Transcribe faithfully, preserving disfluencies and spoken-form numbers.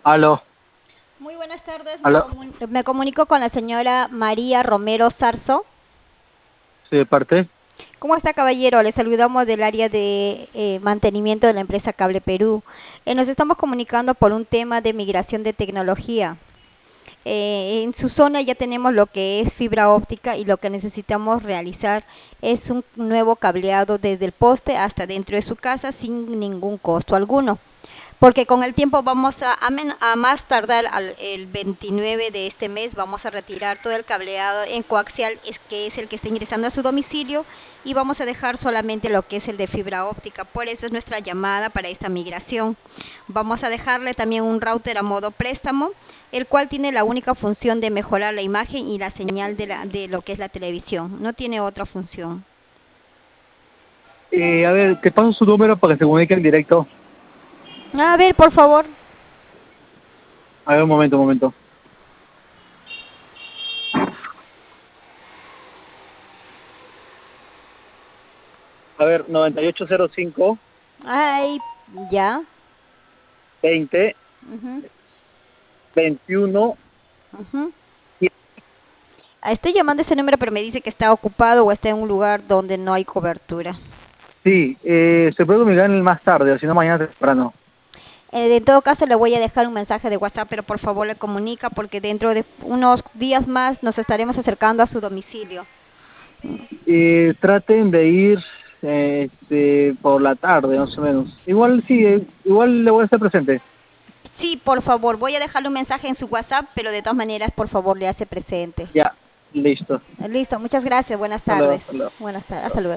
Aló, Muy buenas tardes, me, aló, comun- me comunico con la señora María Romero Sarzo. sí, de parte. ¿Cómo está, caballero? Le saludamos del área de eh, mantenimiento de la empresa Cable Perú. Eh, nos estamos comunicando por un tema de migración de tecnología. Eh, en su zona ya tenemos lo que es fibra óptica y lo que necesitamos realizar es un nuevo cableado desde el poste hasta dentro de su casa sin ningún costo alguno. Porque con el tiempo vamos a, a, men- a más tardar al, el veintinueve de este mes, vamos a retirar todo el cableado en coaxial, es, que es el que está ingresando a su domicilio, y vamos a dejar solamente lo que es el de fibra óptica. Por eso es nuestra llamada para esta migración. Vamos a dejarle también un router a modo préstamo, el cual tiene la única función de mejorar la imagen y la señal de, la, de lo que es la televisión. No tiene otra función. Eh, a ver, te paso su número para que se comunique en directo. A ver, por favor. A ver, un momento, un momento. A ver, noventa y ocho cero cinco Ay, ya. veinte Ujú, veintiuno. ujú. Estoy llamando a ese número, pero me dice que está ocupado o está en un lugar donde no hay cobertura. Sí, eh, se puede comunicar más tarde, o si no mañana temprano. Eh, en todo caso, le voy a dejar un mensaje de WhatsApp, pero por favor le comunica porque dentro de unos días más nos estaremos acercando a su domicilio. Eh, traten de ir eh, este, por la tarde, más o menos. Igual sí, eh, igual le voy a estar presente. Sí, por favor, voy a dejarle un mensaje en su WhatsApp, pero de todas maneras, por favor, le hace presente. Ya, listo. Listo, muchas gracias. Buenas Hasta luego, tardes. hasta luego. Buenas tardes. Hasta Hasta luego. luego.